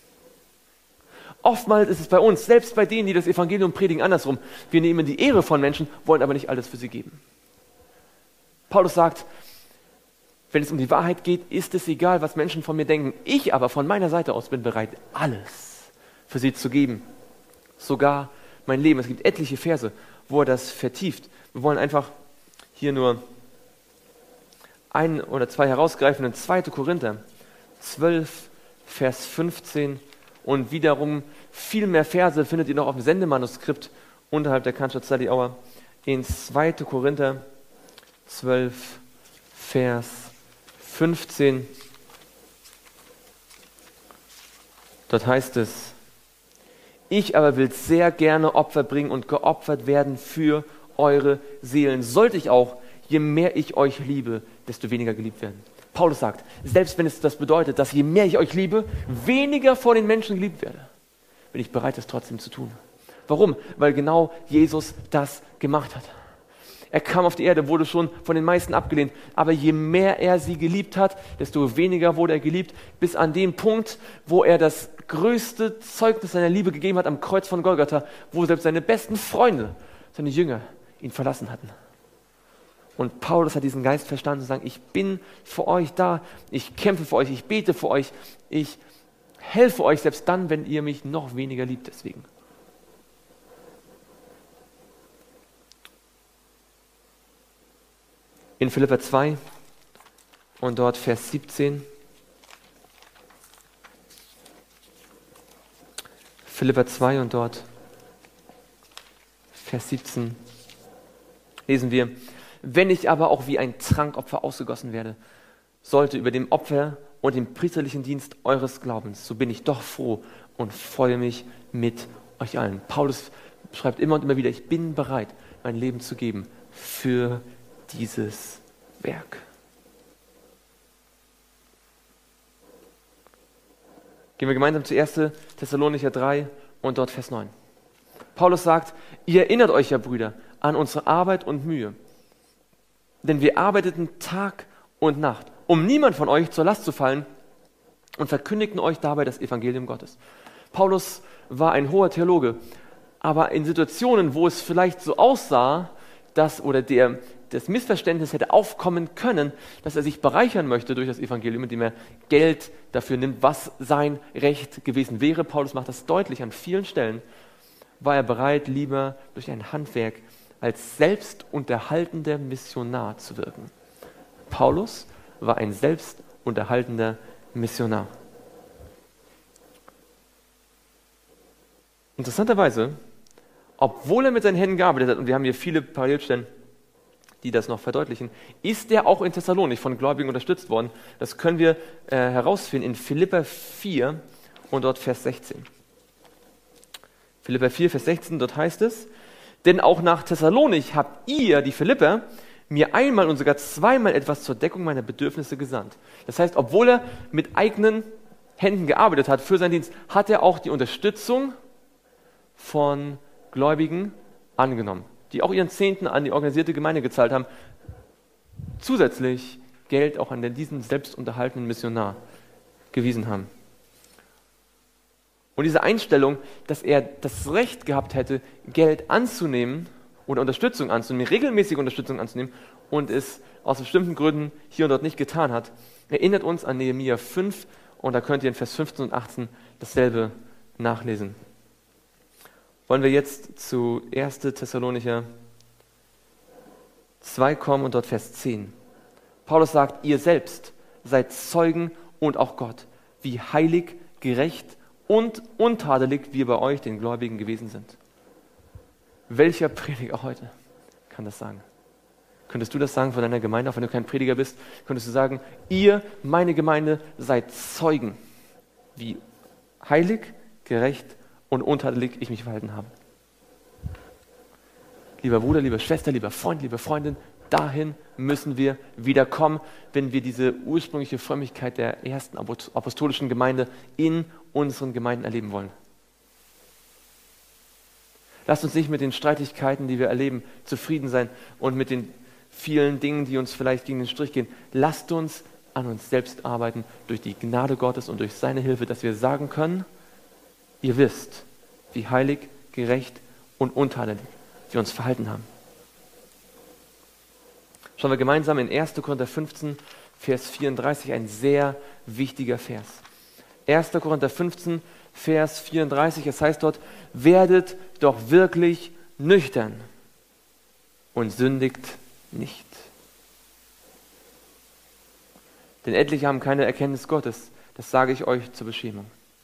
Oftmals ist es bei uns, selbst bei denen, die das Evangelium predigen, andersrum. Wir nehmen die Ehre von Menschen, wollen aber nicht alles für sie geben. Paulus sagt, wenn es um die Wahrheit geht, ist es egal, was Menschen von mir denken. Ich aber von meiner Seite aus bin bereit, alles für sie zu geben. Sogar mein Leben. Es gibt etliche Verse, wo er das vertieft. Wir wollen einfach hier nur ein oder zwei herausgreifen. In zweiter Korinther zwölf, Vers fünfzehn und wiederum viel mehr Verse findet ihr noch auf dem Sendemanuskript unterhalb der Cannstatt Study Hour. In zweiter Korinther zwölf, Vers fünfzehn. Dort heißt es, ich aber will sehr gerne Opfer bringen und geopfert werden für eure Seelen. Sollte ich auch, je mehr ich euch liebe, desto weniger geliebt werden. Paulus sagt, selbst wenn es das bedeutet, dass je mehr ich euch liebe, weniger von den Menschen geliebt werde, bin ich bereit, das trotzdem zu tun. Warum? Weil genau Jesus das gemacht hat. Er kam auf die Erde, wurde schon von den meisten abgelehnt, aber je mehr er sie geliebt hat, desto weniger wurde er geliebt, bis an den Punkt, wo er das größte Zeugnis seiner Liebe gegeben hat am Kreuz von Golgatha, wo selbst seine besten Freunde, seine Jünger, ihn verlassen hatten. Und Paulus hat diesen Geist verstanden, zu sagen, ich bin für euch da, ich kämpfe für euch, ich bete für euch, ich helfe euch, selbst dann, wenn ihr mich noch weniger liebt deswegen. In Philipper zwei und dort Vers siebzehn. Philipper zwei und dort Vers siebzehn lesen wir, wenn ich aber auch wie ein Trankopfer ausgegossen werde, sollte über dem Opfer und dem priesterlichen Dienst eures Glaubens, so bin ich doch froh und freue mich mit euch allen. Paulus schreibt immer und immer wieder, ich bin bereit, mein Leben zu geben für dieses Werk. Gehen wir gemeinsam zu ersten Thessalonicher drei und dort Vers neun. Paulus sagt, ihr erinnert euch ja, Brüder, an unsere Arbeit und Mühe. Denn wir arbeiteten Tag und Nacht, um niemand von euch zur Last zu fallen und verkündigten euch dabei das Evangelium Gottes. Paulus war ein hoher Theologe, aber in Situationen, wo es vielleicht so aussah, dass oder der, das Missverständnis hätte aufkommen können, dass er sich bereichern möchte durch das Evangelium, indem er Geld dafür nimmt, was sein Recht gewesen wäre. Paulus macht das deutlich an vielen Stellen, war er bereit, lieber durch ein Handwerk als selbstunterhaltender Missionar zu wirken. Paulus war ein selbstunterhaltender Missionar. Interessanterweise, obwohl er mit seinen Händen gearbeitet hat, und wir haben hier viele Parallelstellen, die das noch verdeutlichen, ist er auch in Thessalonich von Gläubigen unterstützt worden. Das können wir äh, herausfinden in Philipper vier und dort Vers sechzehn. Philipper vier, Vers sechzehn, dort heißt es, denn auch nach Thessalonich habt ihr, die Philipper, mir einmal und sogar zweimal etwas zur Deckung meiner Bedürfnisse gesandt. Das heißt, obwohl er mit eigenen Händen gearbeitet hat für seinen Dienst, hat er auch die Unterstützung von Gläubigen angenommen, die auch ihren Zehnten an die organisierte Gemeinde gezahlt haben, zusätzlich Geld auch an diesen selbstunterhaltenen Missionar gewiesen haben. Und diese Einstellung, dass er das Recht gehabt hätte, Geld anzunehmen oder Unterstützung anzunehmen, regelmäßige Unterstützung anzunehmen und es aus bestimmten Gründen hier und dort nicht getan hat, erinnert uns an Nehemia fünf und da könnt ihr in Vers fünfzehn und achtzehn dasselbe nachlesen. Wollen wir jetzt zu ersten Thessalonicher zwei kommen und dort Vers zehn. Paulus sagt, ihr selbst seid Zeugen und auch Gott, wie heilig, gerecht und untadelig wir bei euch, den Gläubigen, gewesen sind. Welcher Prediger heute kann das sagen? Könntest du das sagen von deiner Gemeinde, auch wenn du kein Prediger bist? Könntest du sagen, ihr, meine Gemeinde, seid Zeugen, wie heilig, gerecht und untadelig ich mich verhalten habe? Lieber Bruder, liebe Schwester, lieber Freund, liebe Freundin, dahin müssen wir wieder kommen, wenn wir diese ursprüngliche Frömmigkeit der ersten apostolischen Gemeinde in unseren Gemeinden erleben wollen. Lasst uns nicht mit den Streitigkeiten, die wir erleben, zufrieden sein und mit den vielen Dingen, die uns vielleicht gegen den Strich gehen. Lasst uns an uns selbst arbeiten durch die Gnade Gottes und durch seine Hilfe, dass wir sagen können, ihr wisst, wie heilig, gerecht und untadelig wir uns verhalten haben. Schauen wir gemeinsam in ersten Korinther fünfzehn, Vers vierunddreißig, ein sehr wichtiger Vers. ersten Korinther fünfzehn, Vers vierunddreißig, es heißt dort, werdet doch wirklich nüchtern und sündigt nicht. Denn etliche haben keine Erkenntnis Gottes, das sage ich euch zur Beschämung.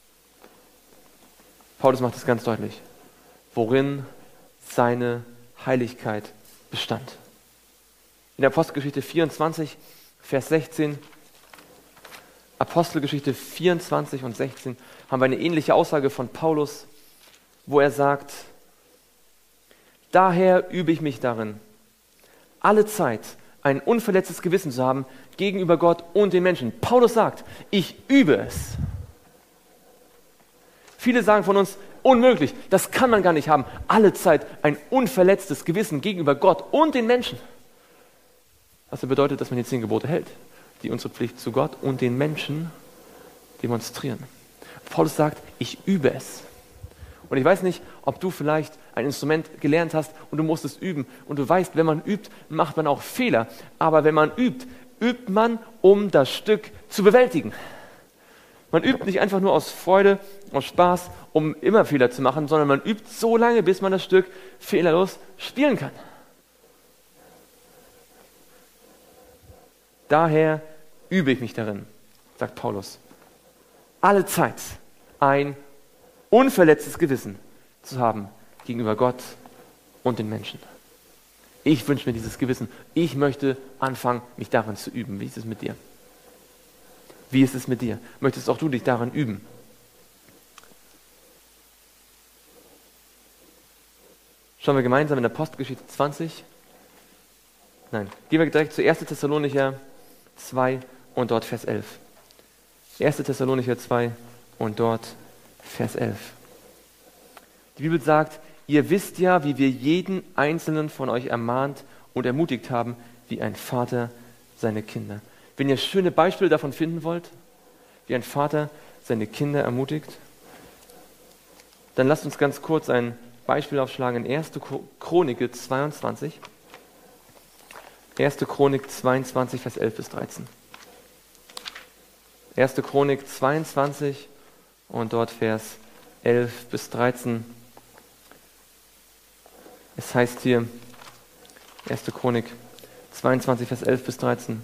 Paulus macht es ganz deutlich, worin seine Heiligkeit bestand. In der Apostelgeschichte vierundzwanzig, Vers sechzehn, Apostelgeschichte vierundzwanzig und sechzehn, haben wir eine ähnliche Aussage von Paulus, wo er sagt, daher übe ich mich darin, alle Zeit ein unverletztes Gewissen zu haben gegenüber Gott und den Menschen. Paulus sagt, ich übe es. Viele sagen von uns, unmöglich, das kann man gar nicht haben. Alle Zeit ein unverletztes Gewissen gegenüber Gott und den Menschen. Was bedeutet, dass man die zehn Gebote hält, die unsere Pflicht zu Gott und den Menschen demonstrieren. Paulus sagt, ich übe es. Und ich weiß nicht, ob du vielleicht ein Instrument gelernt hast und du musst es üben. Und du weißt, wenn man übt, macht man auch Fehler. Aber wenn man übt, übt man, um das Stück zu bewältigen. Man übt nicht einfach nur aus Freude, aus Spaß, um immer Fehler zu machen, sondern man übt so lange, bis man das Stück fehlerlos spielen kann. Daher übe ich mich darin, sagt Paulus, alle Zeit ein unverletztes Gewissen zu haben gegenüber Gott und den Menschen. Ich wünsche mir dieses Gewissen. Ich möchte anfangen, mich darin zu üben. Wie ist es mit dir? Wie ist es mit dir? Möchtest auch du dich daran üben? Schauen wir gemeinsam in der Apostelgeschichte zwanzig. Nein, gehen wir direkt zu ersten Thessalonicher zwei und dort Vers elf. ersten Thessalonicher zwei und dort Vers elf. Die Bibel sagt, ihr wisst ja, wie wir jeden Einzelnen von euch ermahnt und ermutigt haben, wie ein Vater seine Kinder. Wenn ihr schöne Beispiele davon finden wollt, wie ein Vater seine Kinder ermutigt, dann lasst uns ganz kurz ein Beispiel aufschlagen in erste Chronik zweiundzwanzig. erste Chronik zweiundzwanzig, Vers elf bis dreizehn. erste Chronik zweiundzwanzig und dort Vers elf bis dreizehn. Es heißt hier, erste Chronik zweiundzwanzig, Vers elf bis dreizehn.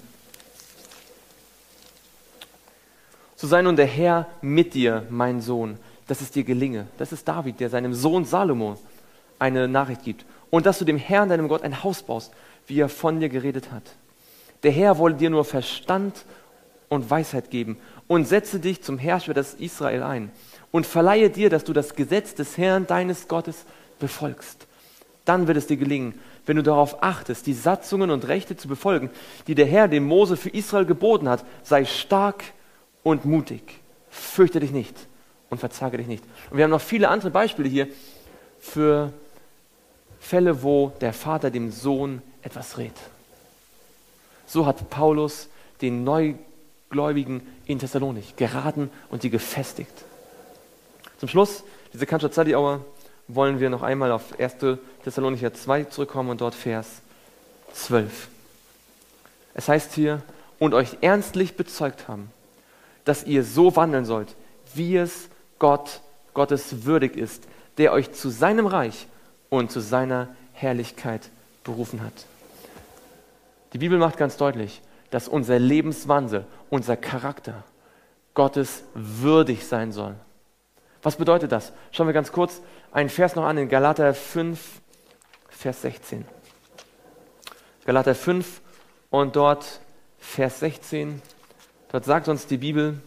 So sei nun der Herr mit dir, mein Sohn, dass es dir gelinge. Das ist David, der seinem Sohn Salomo eine Nachricht gibt. Und dass du dem Herrn, deinem Gott, ein Haus baust, wie er von dir geredet hat. Der Herr wolle dir nur Verstand und Weisheit geben und setze dich zum Herrscher des Israel ein und verleihe dir, dass du das Gesetz des Herrn, deines Gottes, befolgst. Dann wird es dir gelingen, wenn du darauf achtest, die Satzungen und Rechte zu befolgen, die der Herr dem Mose für Israel geboten hat. Sei stark und mutig, fürchte dich nicht und verzage dich nicht. Und wir haben noch viele andere Beispiele hier für Fälle, wo der Vater dem Sohn etwas rät. So hat Paulus den Neugläubigen in Thessalonich geraten und sie gefestigt. Zum Schluss, diese Cannstatt Study Hour, wollen wir noch einmal auf erste Thessalonicher zwei zurückkommen und dort Vers zwölf. Es heißt hier, und euch ernstlich bezeugt haben, dass ihr so wandeln sollt, wie es Gott, Gottes würdig ist, der euch zu seinem Reich und zu seiner Herrlichkeit berufen hat. Die Bibel macht ganz deutlich, dass unser Lebenswandel, unser Charakter Gottes würdig sein soll. Was bedeutet das? Schauen wir ganz kurz einen Vers noch an in Galater fünf, Vers sechzehn. Galater fünf und dort Vers sechzehn. Dort sagt uns die Bibel,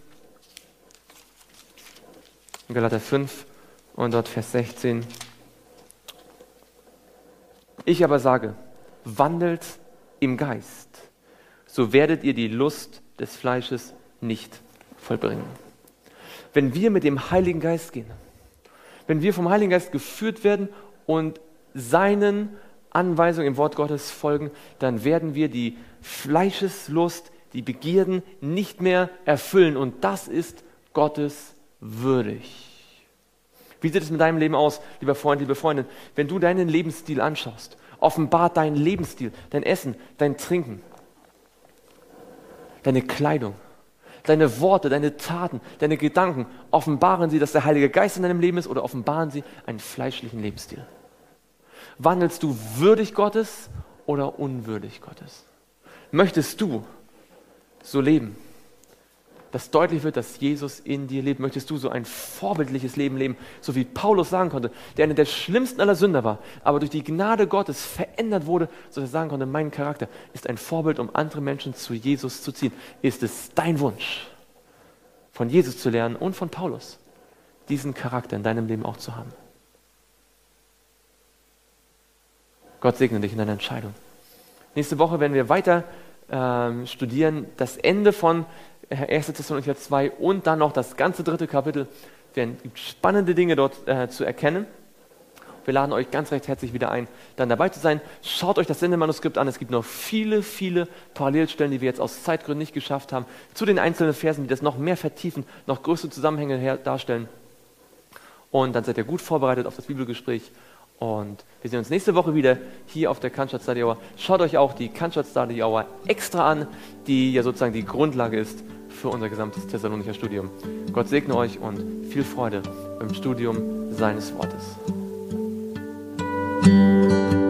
in Galater fünf und dort Vers sechzehn. Ich aber sage, wandelt im Geist, so werdet ihr die Lust des Fleisches nicht vollbringen. Wenn wir mit dem Heiligen Geist gehen, wenn wir vom Heiligen Geist geführt werden und seinen Anweisungen im Wort Gottes folgen, dann werden wir die Fleischeslust, die Begierden nicht mehr erfüllen. Und das ist Gottes würdig. Wie sieht es mit deinem Leben aus, lieber Freund, liebe Freundin? Wenn du deinen Lebensstil anschaust, offenbart dein Lebensstil, dein Essen, dein Trinken, deine Kleidung, deine Worte, deine Taten, deine Gedanken, offenbaren sie, dass der Heilige Geist in deinem Leben ist oder offenbaren sie einen fleischlichen Lebensstil? Wandelst du würdig Gottes oder unwürdig Gottes? Möchtest du so leben, dass deutlich wird, dass Jesus in dir lebt? Möchtest du so ein vorbildliches Leben leben, so wie Paulus sagen konnte, der einer der schlimmsten aller Sünder war, aber durch die Gnade Gottes verändert wurde, sodass er sagen konnte, mein Charakter ist ein Vorbild, um andere Menschen zu Jesus zu ziehen? Ist es dein Wunsch, von Jesus zu lernen und von Paulus, diesen Charakter in deinem Leben auch zu haben? Gott segne dich in deiner Entscheidung. Nächste Woche werden wir weiter ähm, studieren, das Ende von erste Thessalonicher zwei und dann noch das ganze dritte Kapitel. Es werden spannende Dinge dort äh, zu erkennen. Wir laden euch ganz recht herzlich wieder ein, dann dabei zu sein. Schaut euch das Sendemanuskript an. Es gibt noch viele, viele Parallelstellen, die wir jetzt aus Zeitgründen nicht geschafft haben, zu den einzelnen Versen, die das noch mehr vertiefen, noch größere Zusammenhänge her- darstellen. Und dann seid ihr gut vorbereitet auf das Bibelgespräch. Und wir sehen uns nächste Woche wieder hier auf der Cannstatt Study Hour. Schaut euch auch die Cannstatt Study Hour extra an, die ja sozusagen die Grundlage ist für unser gesamtes Thessalonicher Studium. Gott segne euch und viel Freude beim Studium seines Wortes.